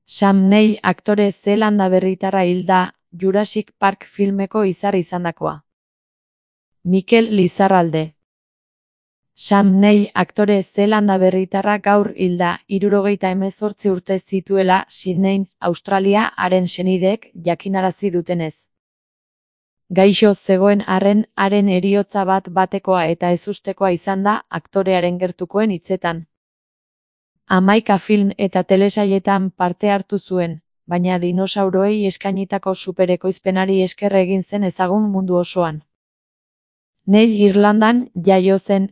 Sam Neill aktore zeelandaberritarra hil da, Jurassic Park filmeko izar izandakoa. Mikel Lizarralde. Sam Neill aktore zeelandaberritarra gaur hil da, 78 urte zituela Sydneyn, Australia, haren senideek jakinarazi dutenez. Gaixo zegoen arren, haren heriotza bat-batekoa eta ezustekoa izan da, aktorearen gertukoen hitzetan. 11 film eta telesailetan parte hartu zuen, baina dinosauroei eskainitako superekoizpenari esker egin zen ezagun mundu osoan. Neill Irlandan jaio zen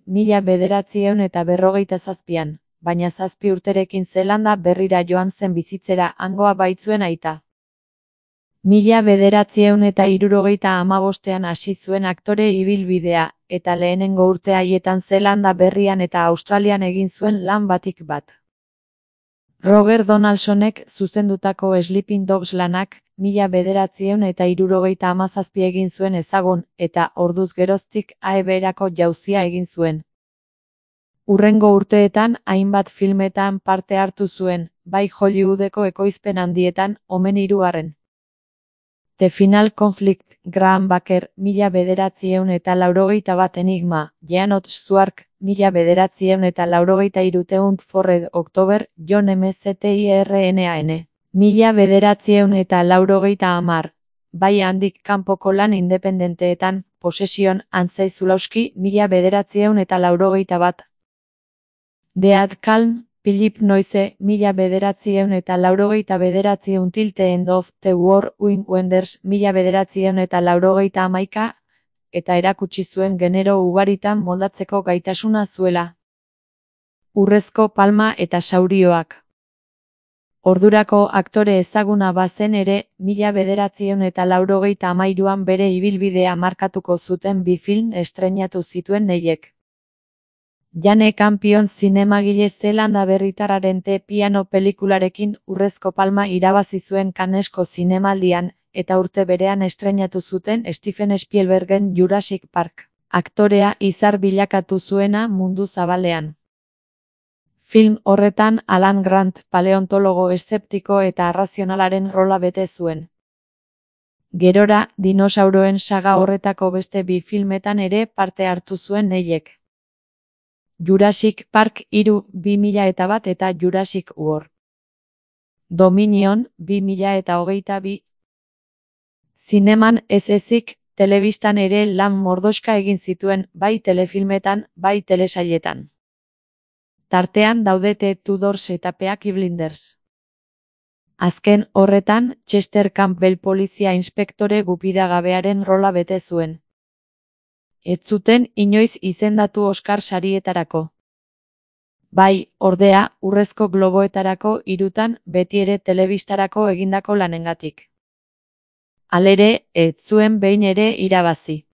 1957an, baina 7 urterekin Zeelanda Berrira joan zen bizitzera hangoa baitzuen aita. 1975an hasi zuen aktore ibilbidea, eta lehenengo urte haietan Zeelanda Berrian eta Australian egin zuen lan batik bat. Roger Donalsonek zuzendutako Sleeping Dogs lanak 1977 egin zuen ezagun, eta orduz geroztik AEB-erako jauzia egin zuen. Hurrengo urteetan hainbat filmetan parte hartu zuen, bai Hollywoodeko ekoizpen handietan, omen 3. The Final Conflict, Graham Baker, 1981 Enigma, Jeanot Swark, 1983 Forred October, John McTiernan, 1990, bai handik kanpoko lan independenteetan, Possession, Antzai Zulawski, 1991. Dead Calm, Philip Noyce, 1999 Until the End of the World, Wim Wenders, 1991, eta erakutsi zuen genero ugaritan moldatzeko gaitasuna zuela. Urrezko palma eta saurioak. Ordurako aktore ezaguna bazen ere, 1993an bere ibilbidea markatuko zuten 2 film estreinatu zituen Neillek. Jane Campion zinemagile zeelandaberritarraren The Piano pelikularekin Urrezko palma irabazi zuen Cannesko zinemaldian, eta urte berean estreinatu zuten Steven Spielbergen Jurassic Park, aktorea izar bilakatu zuena mundu zabalean. Film horretan Alan Grant paleontologo eszeptiko eta arrazionalaren rola bete zuen. Gerora, dinosauroen saga horretako beste 2 filmetan ere parte hartu zuen Neillek. Jurassic Park 3, 2001 eta Jurassic World Dominion, 2022. Zineman ez ezik, telebistan ere lan mordoxka egin zituen, bai telefilmetan, bai telesailetan. Tartean daude The Tudors eta Peaky Blinders. Azken horretan, Chester Campbell polizia inspektore gupidagabearen rola bete zuen. Ez zuten inoiz izendatu Oscar sarietarako. Bai, ordea, Urrezko Globoetarako 3tan betiere telebistarako egindako lanengatik. Halere, ez zuen behin ere irabazi.